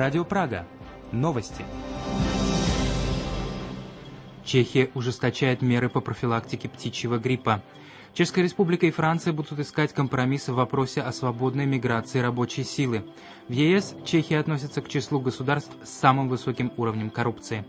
Радио Прага. Новости. Чехия ужесточает меры по профилактике птичьего гриппа. Чешская Республика и Франция будут искать компромисс в вопросе о свободной миграции рабочей силы. В ЕС Чехия относится к числу государств с самым высоким уровнем коррупции.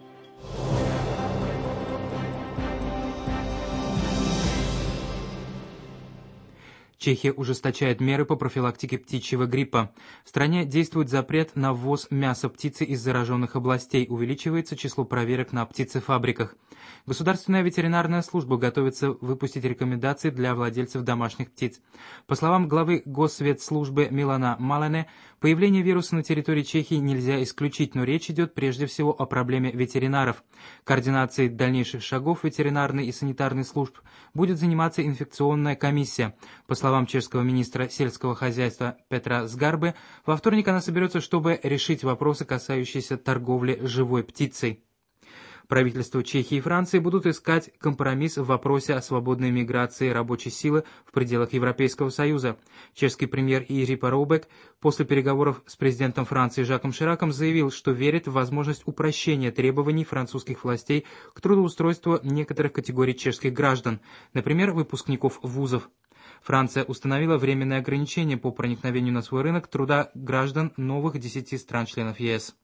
Чехия ужесточает меры по профилактике птичьего гриппа. В стране действует запрет на ввоз мяса птицы из зараженных областей, увеличивается число проверок на птицефабриках. Государственная ветеринарная служба готовится выпустить рекомендации для владельцев домашних птиц. По словам главы Госветслужбы Милана Малене, появление вируса на территории Чехии нельзя исключить, но речь идет прежде всего о проблеме ветеринаров. Координацией дальнейших шагов ветеринарной и санитарной служб будет заниматься инфекционная комиссия. По словам чешского министра сельского хозяйства Петра Сгарбы, во вторник она соберется, чтобы решить вопросы, касающиеся торговли живой птицей. Правительства Чехии и Франции будут искать компромисс в вопросе о свободной миграции рабочей силы в пределах Европейского Союза. Чешский премьер Ири Парубек после переговоров с президентом Франции Жаком Шираком заявил, что верит в возможность упрощения требований французских властей к трудоустройству некоторых категорий чешских граждан, например, выпускников вузов. Франция установила временные ограничения по проникновению на свой рынок труда граждан новых 10 стран-членов ЕС.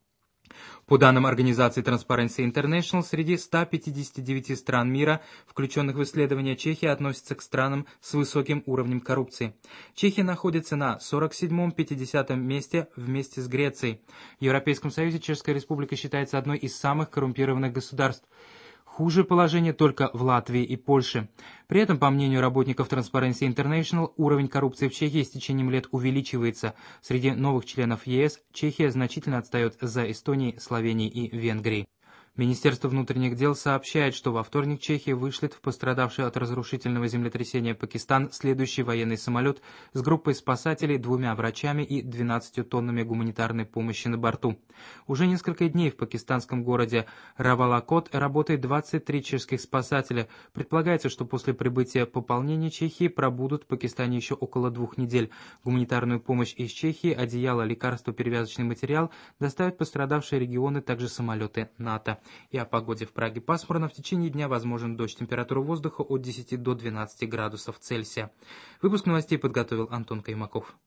По данным организации Transparency International, среди 159 стран мира, включенных в исследование, Чехия относится к странам с высоким уровнем коррупции. Чехия находится на 47-50 месте вместе с Грецией. В Европейском Союзе Чешская Республика считается одной из самых коррумпированных государств. Хуже положение только в Латвии и Польше. При этом, по мнению работников Transparency International, уровень коррупции в Чехии с течением лет увеличивается. Среди новых членов ЕС Чехия значительно отстает за Эстонией, Словенией и Венгрией. Министерство внутренних дел сообщает, что во вторник Чехия вышлет в пострадавший от разрушительного землетрясения Пакистан следующий военный самолет с группой спасателей, 2 врачами и 12 тоннами гуманитарной помощи на борту. Уже несколько дней в пакистанском городе Равалакот работает 23 чешских спасателя. Предполагается, что после прибытия пополнения Чехии пробудут в Пакистане еще около 2 недель. Гуманитарную помощь из Чехии, одеяло, лекарства, перевязочный материал доставят пострадавшие регионы, также самолеты НАТО. И о погоде в Праге пасмурно. В течение дня возможен дождь. Температура воздуха от 10 до 12 градусов Цельсия. Выпуск новостей подготовил Антон Каймаков.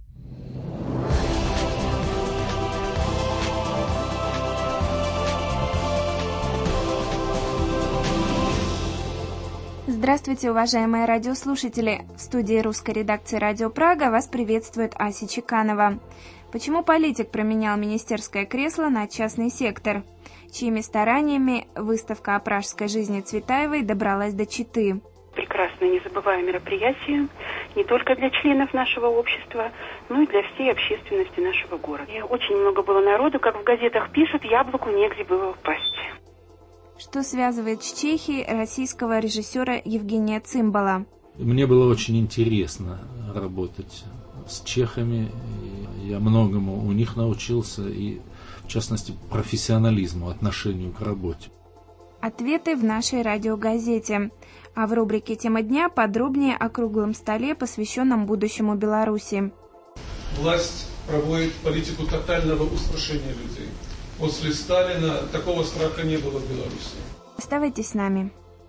Здравствуйте, уважаемые радиослушатели! В студии русской редакции «Радио Прага» вас приветствует Ася Чеканова. Почему политик променял министерское кресло на частный сектор? Чьими стараниями выставка о пражской жизни Цветаевой добралась до Читы? Прекрасное, незабываемое мероприятие не только для членов нашего общества, но и для всей общественности нашего города. И очень много было народу, как в газетах пишут, яблоку негде было упасть. Что связывает с Чехией российского режиссера Евгения Цимбала? Мне было очень интересно работать с чехами. Я многому у них научился, и в частности профессионализму, отношению к работе. Ответы в нашей радиогазете. А в рубрике «Тема дня» подробнее о круглом столе, посвященном будущему Беларуси. Власть проводит политику тотального устрашения людей. После Сталина такого страха не было в Беларуси. Оставайтесь с нами.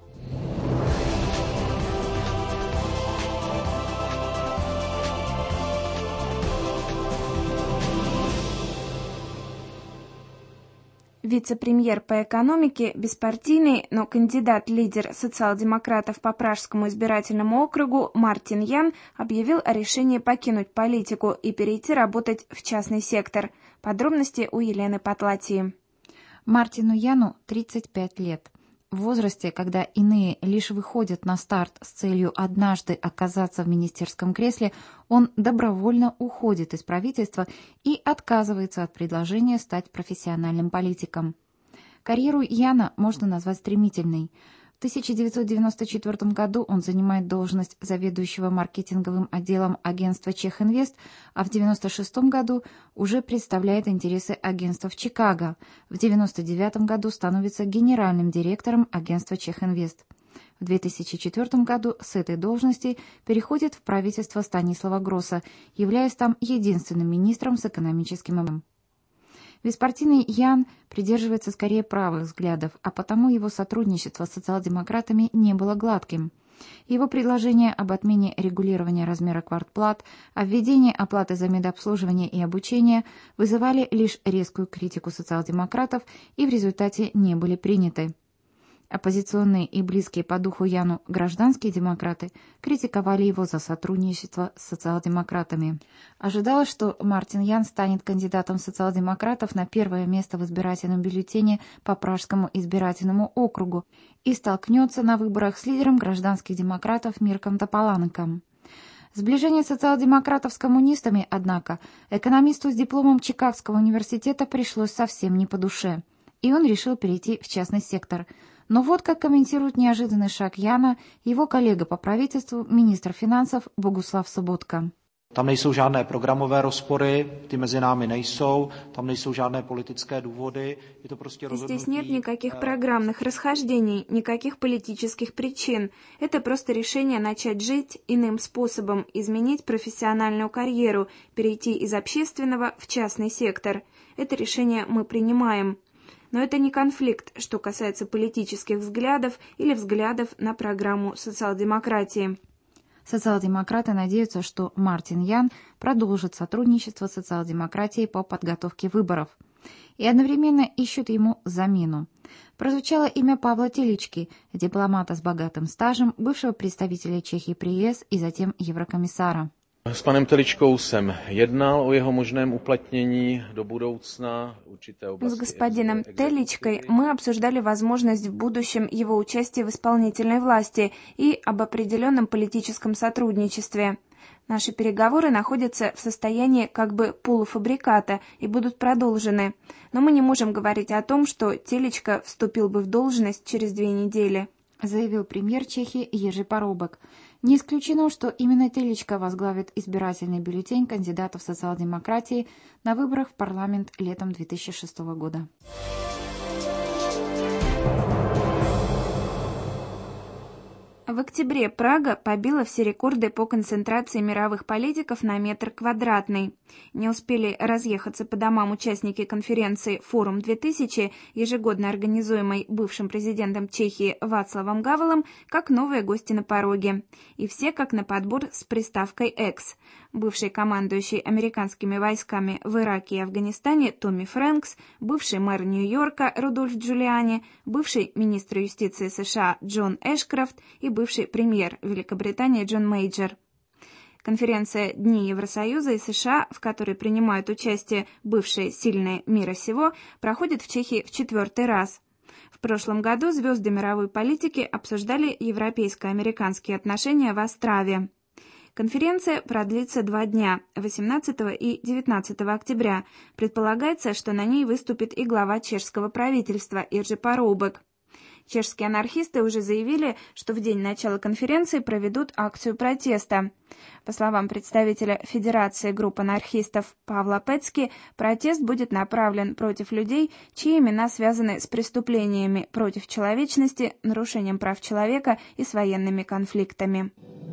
Вице-премьер по экономике, беспартийный, но кандидат-лидер социал-демократов по Пражскому избирательному округу Мартин Ян объявил о решении покинуть политику и перейти работать в частный сектор. Подробности у Елены Потлатии. Мартину Яну 35 лет. В возрасте, когда иные лишь выходят на старт с целью однажды оказаться в министерском кресле, он добровольно уходит из правительства и отказывается от предложения стать профессиональным политиком. Карьеру Яна можно назвать стремительной. В 1994 году он занимает должность заведующего маркетинговым отделом агентства «Чехинвест», а в 1996 году уже представляет интересы агентства в Чикаго. В 1999 году становится генеральным директором агентства «Чехинвест». В 2004 году с этой должности переходит в правительство Станислава Гросса, являясь там единственным министром с экономическим. Беспартийный Ян придерживается скорее правых взглядов, а потому его сотрудничество с социал-демократами не было гладким. Его предложения об отмене регулирования размера квартплат, о введении оплаты за медобслуживание и обучение вызывали лишь резкую критику социал-демократов и в результате не были приняты. Оппозиционные и близкие по духу Яну гражданские демократы критиковали его за сотрудничество с социал-демократами. Ожидалось, что Мартин Ян станет кандидатом социал-демократов на первое место в избирательном бюллетене по Пражскому избирательному округу и столкнется на выборах с лидером гражданских демократов Мирком Тополанеком. Сближение социал-демократов с коммунистами, однако, экономисту с дипломом Чикагского университета пришлось совсем не по душе, и он решил перейти в частный сектор. Но вот как комментирует неожиданный шаг Яна его коллега по правительству, министр финансов Богуслав Соботка. Tam nejsou žádné programové rozpory, ty mezi námi nejsou, tam nejsou žádné politické důvody, je to prostě rozhodnutí. Здесь нет никаких программных расхождений, никаких политических причин. Это просто решение начать жить иным способом, изменить профессиональную карьеру, перейти из общественного в частный сектор. Это решение мы принимаем. Но это не конфликт, что касается политических взглядов или взглядов на программу социал-демократии. Социал-демократы надеются, что Мартин Ян продолжит сотрудничество с социал-демократией по подготовке выборов. И одновременно ищут ему замену. Прозвучало имя Павла Телички, дипломата с богатым стажем, бывшего представителя Чехии при ЕС и затем еврокомиссара. S panem Teličkou jsem jednal o jeho možném uplatnění do budoucna určité oblasti. С господином Теличкой мы обсуждали возможность в будущем его участия в исполнительной власти и об определенном политическом сотрудничестве. Наши переговоры находятся в состоянии как бы полуфабриката и будут продолжены, но мы не можем говорить о том, что Теличка вступил бы в должность через 2 недели, заявил премьер Чехии Ежи Парубок. Не исключено, что именно Теличка возглавит избирательный бюллетень кандидатов социал-демократии на выборах в парламент летом 2006 года. В октябре Прага побила все рекорды по концентрации мировых политиков на метр квадратный. Не успели разъехаться по домам участники конференции «Форум-2000», ежегодно организуемой бывшим президентом Чехии Вацлавом Гавелом, как новые гости на пороге. И все как на подбор с приставкой «экс». Бывший командующий американскими войсками в Ираке и Афганистане Томми Фрэнкс, бывший мэр Нью-Йорка Рудольф Джулиани, бывший министр юстиции США Джон Эшкрофт и бывший премьер Великобритании Джон Мейджор. Конференция «Дни Евросоюза и США», в которой принимают участие бывшие сильные мира сего, проходит в Чехии в 4-й раз. В прошлом году звезды мировой политики обсуждали европейско-американские отношения в Острове. Конференция продлится 2 дня, 18 и 19 октября. Предполагается, что на ней выступит и глава чешского правительства Ежи Парубок. Чешские анархисты уже заявили, что в день начала конференции проведут акцию протеста. По словам представителя Федерации групп анархистов Павла Пецки, протест будет направлен против людей, чьи имена связаны с преступлениями против человечности, нарушением прав человека и с военными конфликтами.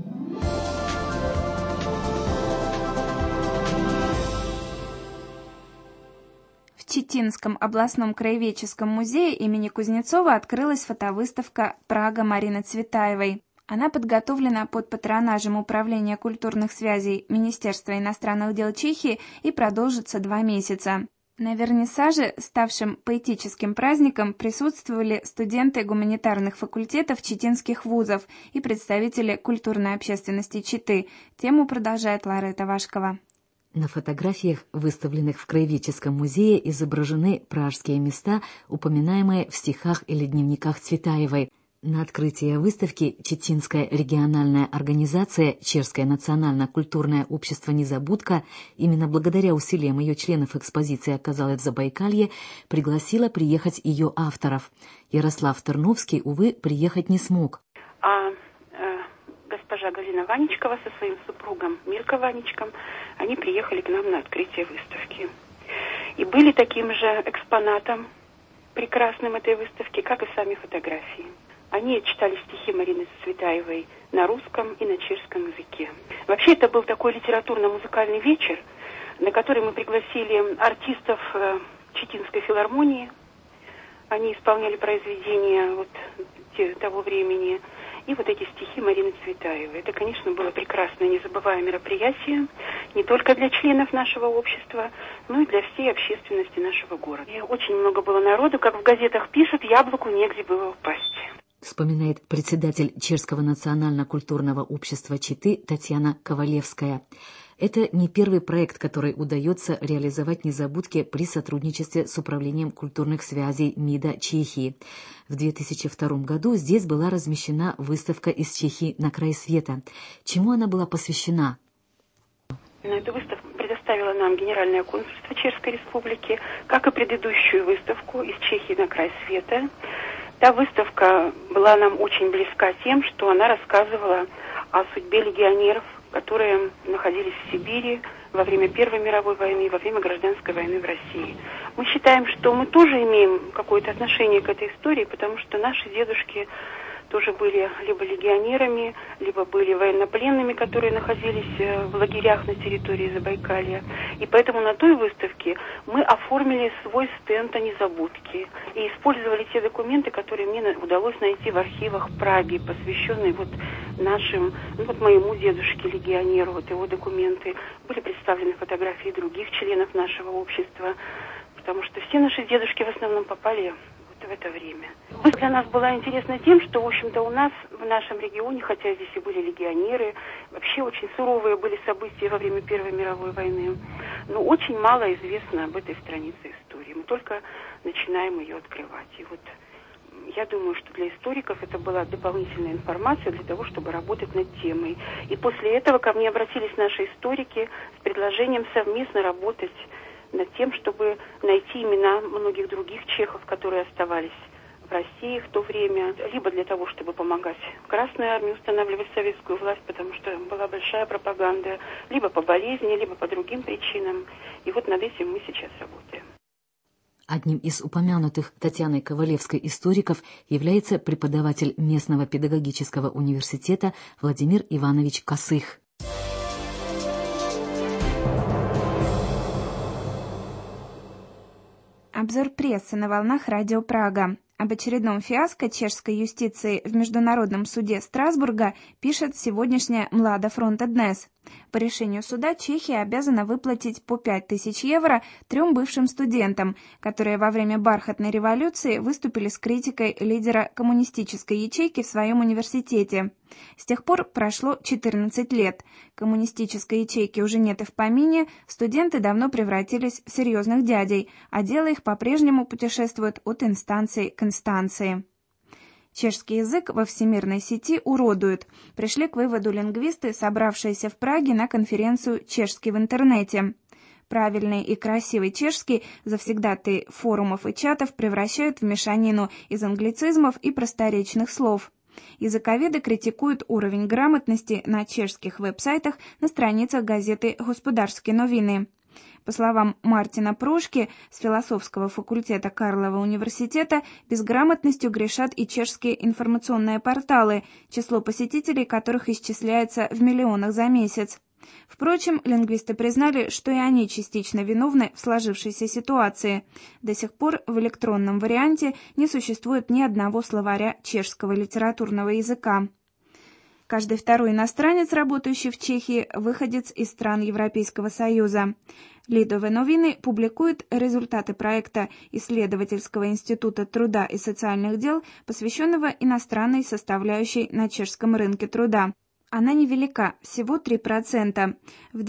В Читинском областном краеведческом музее имени Кузнецова открылась фотовыставка «Прага» Марины Цветаевой. Она подготовлена под патронажем Управления культурных связей Министерства иностранных дел Чехии и продолжится 2 месяца. На вернисаже, ставшем поэтическим праздником, присутствовали студенты гуманитарных факультетов читинских вузов и представители культурной общественности Читы. Тему продолжает Ларета Вашкова. На фотографиях, выставленных в Краеведческом музее, изображены пражские места, упоминаемые в стихах или дневниках Цветаевой. На открытие выставки Читинская региональная организация «Чешское национально-культурное общество «Незабудка», именно благодаря усилиям ее членов экспозиции оказалась в Забайкалье, пригласила приехать ее авторов. Ярослав Терновский, увы, приехать не смог. Госпожа Галина Ванечкова со своим супругом Мирко Ванечком, они приехали к нам на открытие выставки. И были таким же экспонатом прекрасным этой выставки, как и сами фотографии. Они читали стихи Марины Цветаевой на русском и на чешском языке. Вообще это был такой литературно-музыкальный вечер, на который мы пригласили артистов Читинской филармонии. Они исполняли произведения того времени. И вот эти стихи Марины Цветаевой. Это, конечно, было прекрасное, незабываемое мероприятие не только для членов нашего общества, но и для всей общественности нашего города. И очень много было народу, как в газетах пишут, яблоку негде было упасть. Вспоминает председатель Чешского национально-культурного общества Читы Татьяна Ковалевская. Это не первый проект, который удается реализовать незабудки при сотрудничестве с Управлением культурных связей МИДа Чехии. В 2002 году здесь была размещена выставка из Чехии «На край света». Чему она была посвящена? Эту выставку предоставила нам Генеральное консульство Чешской Республики, как и предыдущую выставку из Чехии «На край света». Та выставка была нам очень близка тем, что она рассказывала о судьбе легионеров, которые находились в Сибири во время Первой мировой войны и во время гражданской войны в России. Мы считаем, что мы тоже имеем какое-то отношение к этой истории, потому что наши дедушки тоже были либо легионерами, либо были военнопленными, которые находились в лагерях на территории Забайкалья. И поэтому на той выставке мы оформили свой стенд о незабудке и использовали те документы, которые мне удалось найти в архивах Праги, посвященные моему дедушке-легионеру, его документы. Были представлены фотографии других членов нашего общества, потому что все наши дедушки в основном попали в это время. Для нас была интересна тем, что, в общем-то, у нас в нашем регионе, хотя здесь и были легионеры, вообще очень суровые были события во время Первой мировой войны, но очень мало известно об этой странице истории. Мы только начинаем ее открывать. И я думаю, что для историков это была дополнительная информация для того, чтобы работать над темой. И после этого ко мне обратились наши историки с предложением совместно работать над тем, чтобы найти имена многих других чехов, которые оставались в России в то время, либо для того, чтобы помогать Красной армии устанавливать советскую власть, потому что была большая пропаганда, либо по болезни, либо по другим причинам. И над этим мы сейчас работаем. Одним из упомянутых Татьяной Ковалевской историков является преподаватель местного педагогического университета Владимир Иванович Косых. Обзор прессы на волнах Радио Прага. Об очередном фиаско чешской юстиции в Международном суде Страсбурга пишет сегодняшняя Млада Фронта Днес. По решению суда Чехия обязана выплатить по 5000 евро 3 бывшим студентам, которые во время бархатной революции выступили с критикой лидера коммунистической ячейки в своем университете. С тех пор прошло 14 лет. Коммунистической ячейки уже нет и в помине, студенты давно превратились в серьезных дядей, а дело их по-прежнему путешествует от инстанции к инстанции. Чешский язык во всемирной сети уродуют. Пришли к выводу лингвисты, собравшиеся в Праге на конференцию «Чешский в интернете». Правильный и красивый чешский завсегдатые форумов и чатов превращают в мешанину из англицизмов и просторечных слов. Языковеды критикуют уровень грамотности на чешских веб-сайтах на страницах газеты «Господарские новины». По словам Мартина Прошки с философского факультета Карлова университета, безграмотностью грешат и чешские информационные порталы, число посетителей которых исчисляется в миллионах за месяц. Впрочем, лингвисты признали, что и они частично виновны в сложившейся ситуации. До сих пор в электронном варианте не существует ни одного словаря чешского литературного языка. Каждый второй иностранец, работающий в Чехии, выходец из стран Европейского Союза. Лидовые новины публикуют результаты проекта Исследовательского института труда и социальных дел, посвященного иностранной составляющей на чешском рынке труда. Она невелика, всего 3%. В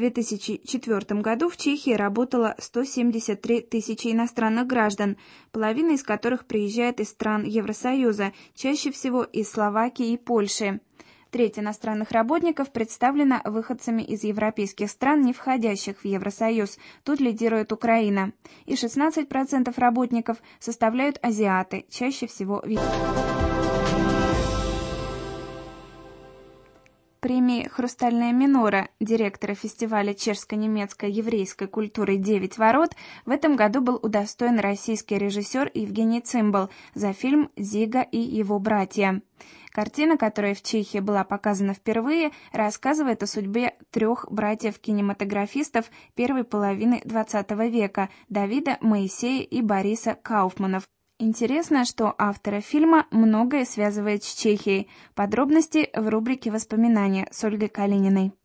2004 году в Чехии работало 173 тысячи иностранных граждан, половина из которых приезжает из стран Евросоюза, чаще всего из Словакии и Польши. Треть иностранных работников представлена выходцами из европейских стран, не входящих в Евросоюз. Тут лидирует Украина. И 16% работников составляют азиаты, чаще всего премии «Хрустальная минора» директора фестиваля чешско-немецкой еврейской культуры «Девять ворот» в этом году был удостоен российский режиссер Евгений Цимбал за фильм «Дзига и его братья». Картина, которая в Чехии была показана впервые, рассказывает о судьбе 3 братьев-кинематографистов первой половины XX века – Давида, Моисея и Бориса Кауфманов. Интересно, что автора фильма многое связывает с Чехией. Подробности в рубрике «Воспоминания» с Ольгой Калининой.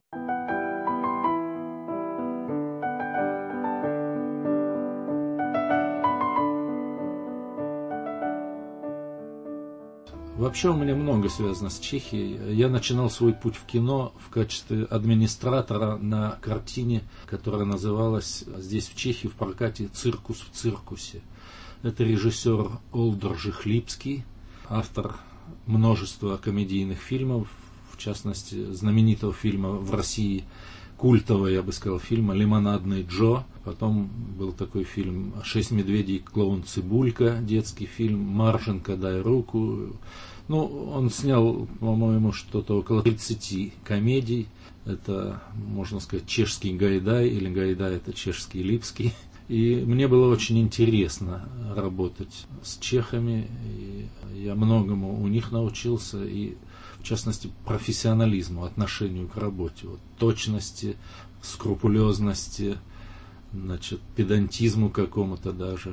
Вообще у меня много связано с Чехией. Я начинал свой путь в кино в качестве администратора на картине, которая называлась здесь в Чехии в прокате «Циркус в циркусе». Это режиссер Олдер Хлипский, автор множества комедийных фильмов, в частности знаменитого фильма в России, культового, я бы сказал, фильма «Лимонадный Джо». Потом был такой фильм «6 медведей, клоун Цибулька», детский фильм, «Марженко, дай руку». Ну, он снял, по-моему, что-то около 30 комедий. Это, можно сказать, чешский Гайдай, или Гайдай это чешский Липский. И мне было очень интересно работать с чехами. И я многому у них научился, и в частности профессионализму, отношению к работе, вот, точности, скрупулезности, значит, педантизму какому-то даже.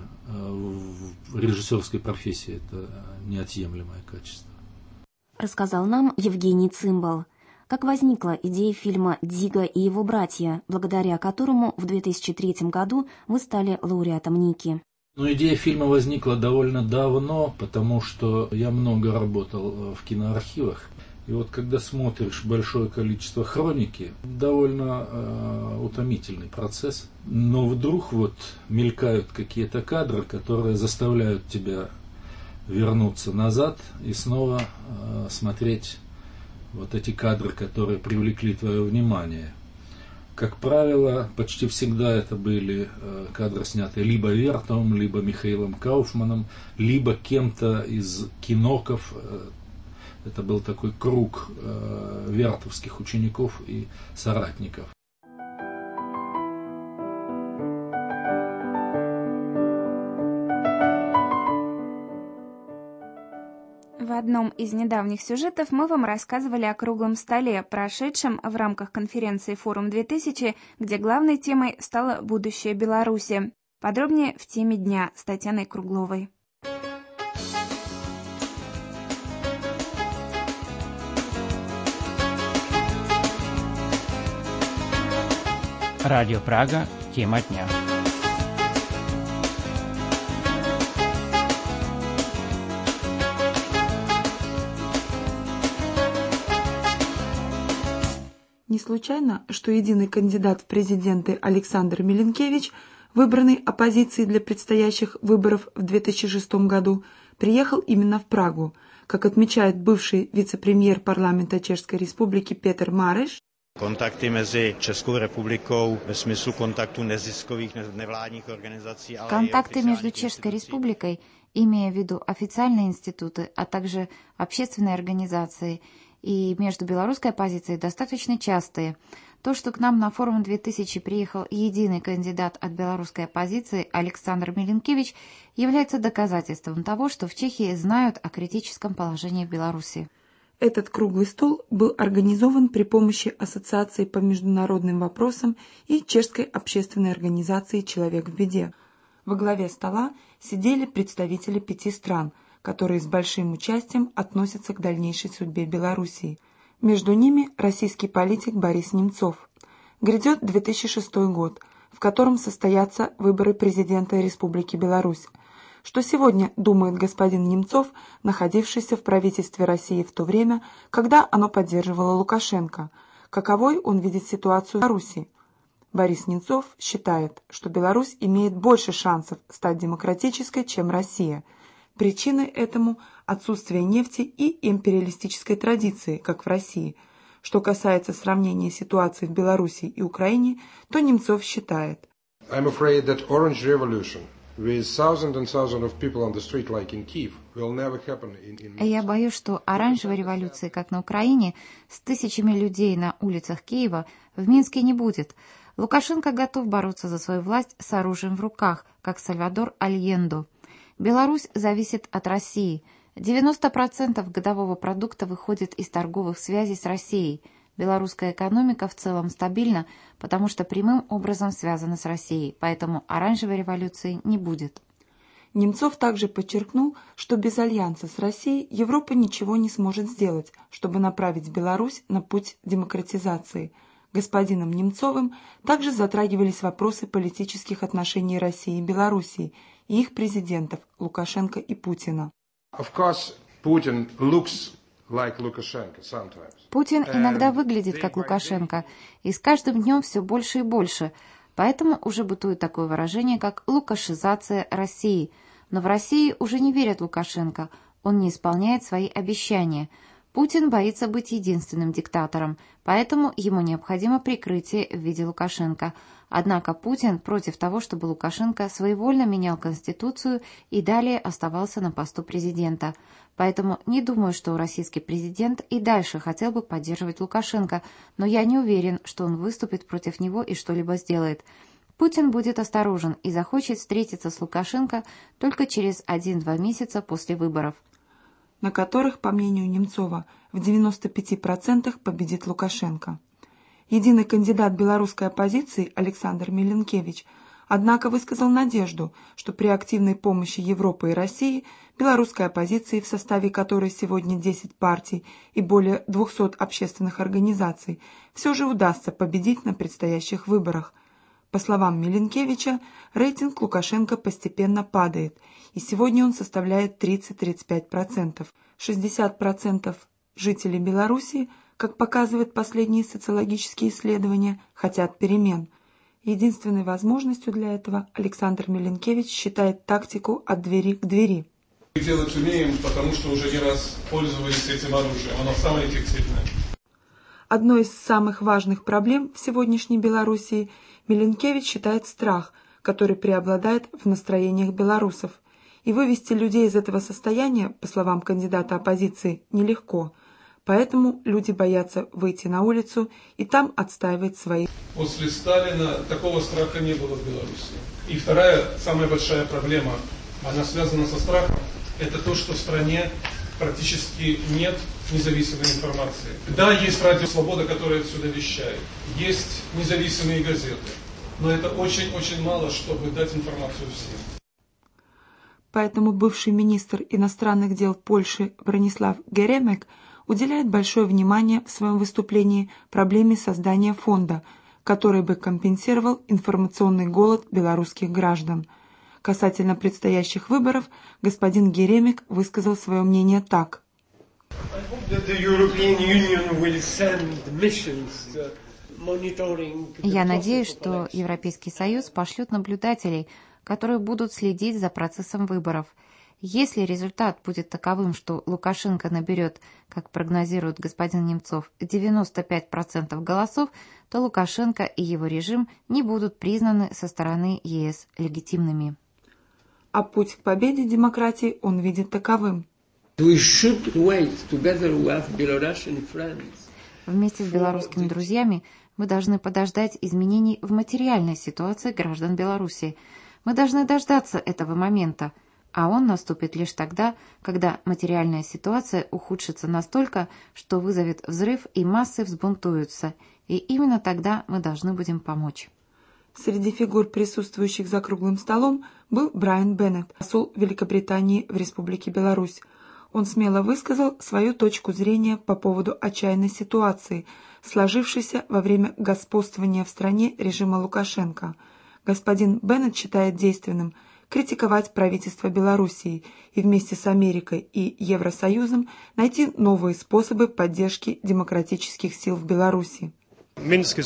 В режиссерской профессии это неотъемлемое качество. Рассказал нам Евгений Цимбал. Как возникла идея фильма «Дзига и его братья», благодаря которому в 2003 году вы стали лауреатом Ники? Ну, идея фильма возникла довольно давно, потому что я много работал в киноархивах. И вот когда смотришь большое количество хроники, довольно утомительный процесс. Но вдруг вот мелькают какие-то кадры, которые заставляют тебя вернуться назад и снова смотреть вот эти кадры, которые привлекли твое внимание. Как правило, почти всегда это были кадры, снятые либо Вертовым, либо Михаилом Кауфманом, либо кем-то из киноков. Это был такой круг вертовских учеников и соратников. В одном из недавних сюжетов мы вам рассказывали о круглом столе, прошедшем в рамках конференции «Форум-2000», где главной темой стало будущее Беларуси. Подробнее в теме дня с Татьяной Кругловой. Радио Прага. Тема дня. Не случайно, что единый кандидат в президенты Александр Миленкевич, выбранный оппозицией для предстоящих выборов в 2006 году, приехал именно в Прагу. Как отмечает бывший вице-премьер парламента Чешской Республики Петр Мареш, Контакты между Českou republikou в смысле контакту neziskových nevládních организаций. Контакты между Чешской Республикой, имея в виду официальные институты, а также общественные организации, и между белорусской оппозицией достаточно частые. То, что к нам на форум 2000 приехал единый кандидат от белорусской оппозиции Александр Миленкевич, является доказательством того, что в Чехии знают о критическом положении в Беларуси. Этот круглый стол был организован при помощи Ассоциации по международным вопросам и Чешской общественной организации «Человек в беде». Во главе стола сидели представители 5 стран, которые с большим участием относятся к дальнейшей судьбе Белоруссии. Между ними российский политик Борис Немцов. Грядет 2006 год, в котором состоятся выборы президента Республики Беларусь. Что сегодня думает господин Немцов, находившийся в правительстве России в то время, когда оно поддерживало Лукашенко? Каковой он видит ситуацию в Беларуси? Борис Немцов считает, что Беларусь имеет больше шансов стать демократической, чем Россия. Причиной этому отсутствие нефти и империалистической традиции, как в России. Что касается сравнения ситуации в Беларуси и Украине, то Немцов считает: I'm afraid that Orange Revolution Я боюсь, что оранжевой революции, как на Украине, с тысячами людей на улицах Киева в Минске не будет. Лукашенко готов бороться за свою власть с оружием в руках, как Сальвадор Альендо. Беларусь зависит от России. 90% годового продукта выходит из торговых связей с Россией. Белорусская экономика в целом стабильна, потому что прямым образом связана с Россией, поэтому оранжевой революции не будет. Немцов также подчеркнул, что без альянса с Россией Европа ничего не сможет сделать, чтобы направить Беларусь на путь демократизации. Господином Немцовым также затрагивались вопросы политических отношений России и Белоруссии и их президентов Лукашенко и Путина. Путин иногда выглядит как Лукашенко, и с каждым днем все больше и больше, поэтому уже бытует такое выражение, как «лукашизация России». Но в России уже не верят Лукашенко, он не исполняет свои обещания. Путин боится быть единственным диктатором, поэтому ему необходимо прикрытие в виде Лукашенко. Однако Путин против того, чтобы Лукашенко своевольно менял Конституцию и далее оставался на посту президента. Поэтому не думаю, что российский президент и дальше хотел бы поддерживать Лукашенко, но я не уверен, что он выступит против него и что-либо сделает. Путин будет осторожен и захочет встретиться с Лукашенко только через 1-2 месяца после выборов, на которых, по мнению Немцова, в 95% победит Лукашенко. Единый кандидат белорусской оппозиции Александр Миленкевич, однако, высказал надежду, что при активной помощи Европы и России белорусской оппозиции, в составе которой сегодня 10 партий и более 200 общественных организаций, все же удастся победить на предстоящих выборах. По словам Миленкевича, рейтинг Лукашенко постепенно падает, и сегодня он составляет 30-35%. 60% жителей Беларуси, как показывают последние социологические исследования, хотят перемен. Единственной возможностью для этого Александр Миленкевич считает тактику от двери к двери. Делать умеем, потому что уже не раз пользовались этим оружием. Оно самое эффективное. Одной из самых важных проблем в сегодняшней Белоруссии Миленкевич считает страх, который преобладает в настроениях белорусов. И вывести людей из этого состояния, по словам кандидата оппозиции, нелегко. Поэтому люди боятся выйти на улицу и там отстаивать свои. После Сталина такого страха не было в Беларуси. И вторая, самая большая проблема, она связана со страхом, это то, что в стране практически нет независимой информации. Да, есть радио «Свобода», которая отсюда вещает. Есть независимые газеты. Но это очень-очень мало, чтобы дать информацию всем. Поэтому бывший министр иностранных дел Польши Бронислав Геремек уделяет большое внимание в своем выступлении проблеме создания фонда, который бы компенсировал информационный голод белорусских граждан. Касательно предстоящих выборов, господин Геремек высказал свое мнение так. Я надеюсь, что Европейский Союз пошлет наблюдателей, которые будут следить за процессом выборов. Если результат будет таковым, что Лукашенко наберет, как прогнозирует господин Немцов, 95% голосов, то Лукашенко и его режим не будут признаны со стороны ЕС легитимными. А путь к победе демократии он видит таковым. Вместе с белорусскими друзьями мы должны подождать изменений в материальной ситуации граждан Беларуси. Мы должны дождаться этого момента, а он наступит лишь тогда, когда материальная ситуация ухудшится настолько, что вызовет взрыв и массы взбунтуются, и именно тогда мы должны будем помочь. Среди фигур, присутствующих за круглым столом, был Брайан Беннет, посол Великобритании в Республике Беларусь. Он смело высказал свою точку зрения по поводу отчаянной ситуации, сложившейся во время господствования в стране режима Лукашенко. Господин Беннет считает действенным критиковать правительство Белоруссии и вместе с Америкой и Евросоюзом найти новые способы поддержки демократических сил в Беларуси. Минск –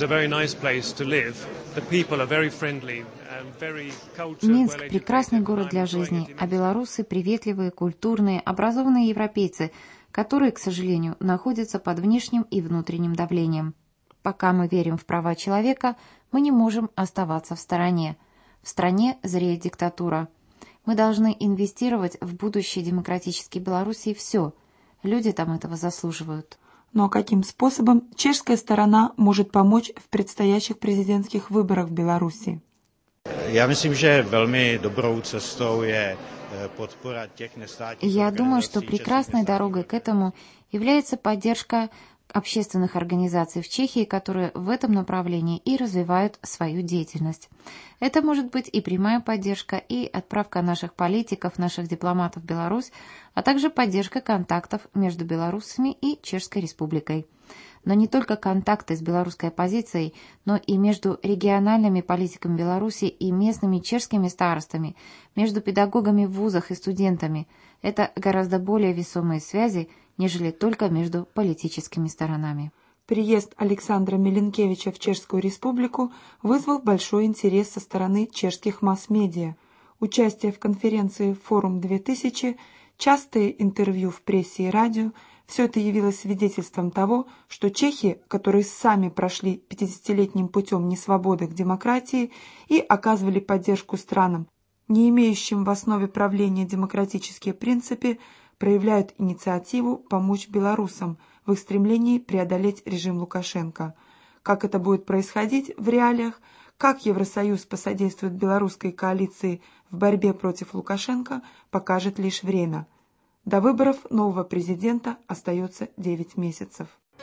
прекрасный город для жизни, а белорусы – приветливые, культурные, образованные европейцы, которые, к сожалению, находятся под внешним и внутренним давлением. Пока мы верим в права человека, мы не можем оставаться в стороне. В стране зреет диктатура. Мы должны инвестировать в будущее демократической Белоруссии все. Люди там этого заслуживают. Но каким способом чешская сторона может помочь в предстоящих президентских выборах в Беларуси? Já myslím, že velmi dobrou cestou je podpora těch nestátních Я думаю, что прекрасной дорогой к этому является поддержка общественных организаций в Чехии, которые в этом направлении и развивают свою деятельность. Это может быть и прямая поддержка, и отправка наших политиков, наших дипломатов в Беларусь, а также поддержка контактов между белорусами и Чешской Республикой. Но не только контакты с белорусской оппозицией, но и между региональными политиками Беларуси и местными чешскими старостами, между педагогами в вузах и студентами. Это гораздо более весомые связи, нежели только между политическими сторонами. Приезд Александра Миленкевича в Чешскую Республику вызвал большой интерес со стороны чешских масс-медиа. Участие в конференции «Форум-2000», частые интервью в прессе и радио – все это явилось свидетельством того, что чехи, которые сами прошли 50-летним путем несвободы к демократии и оказывали поддержку странам, не имеющим в основе правления демократические принципы, проявляют инициативу помочь белорусам в их стремлении преодолеть режим Лукашенко. Как это будет происходить в реалиях, как Евросоюз посодействует белорусской коалиции в борьбе против Лукашенко, покажет лишь время. До выборов нового президента остается 9 месяцев.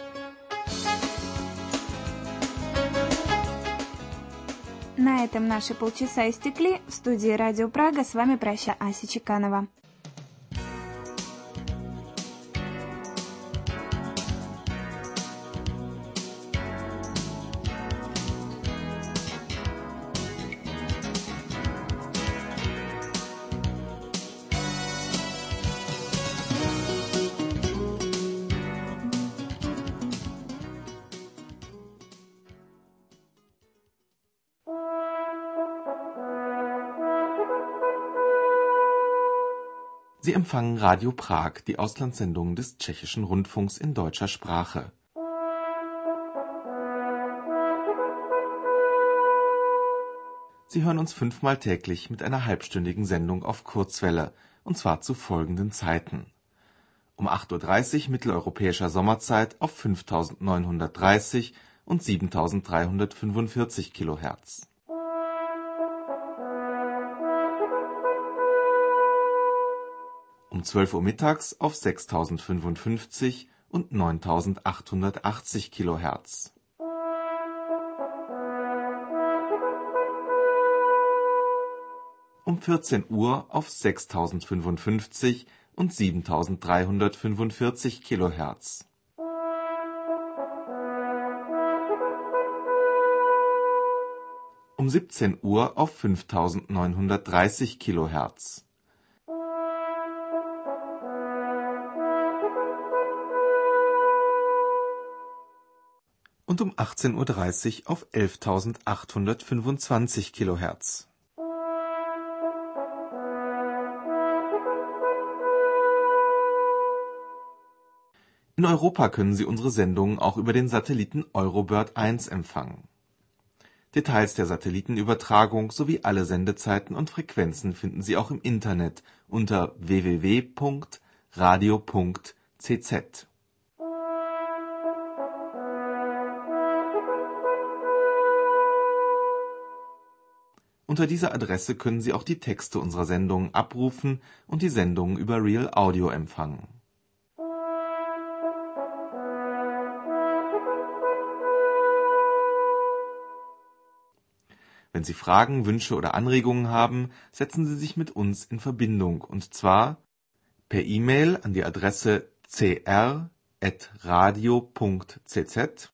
На этом наши полчаса истекли. В студии Радио Прага с вами проща Ася Чеканова. Sie empfangen Radio Prag, die Auslandssendung des Tschechischen Rundfunks in deutscher Sprache. Sie hören uns 5-mal täglich mit einer halbstündigen Sendung auf Kurzwelle, und zwar zu folgenden Zeiten: um 8:30 Uhr mitteleuropäischer Sommerzeit auf 5930 und 7345 kHz. Um 12 Uhr mittags auf 6055 und 9880 kHz. Um 14 Uhr auf 6055 und 7345 kHz. Um 17 Uhr auf 5930 kHz. Und um 18:30 Uhr auf 11.825 kHz. In Europa können Sie unsere Sendungen auch über den Satelliten Eurobird 1 empfangen. Details der Satellitenübertragung sowie alle Sendezeiten und Frequenzen finden Sie auch im Internet unter www.radio.cz. Unter dieser Adresse können Sie auch die Texte unserer Sendungen abrufen und die Sendungen über Real Audio empfangen. Wenn Sie Fragen, Wünsche oder Anregungen haben, setzen Sie sich mit uns in Verbindung, und zwar per E-Mail an die Adresse cr@radio.cz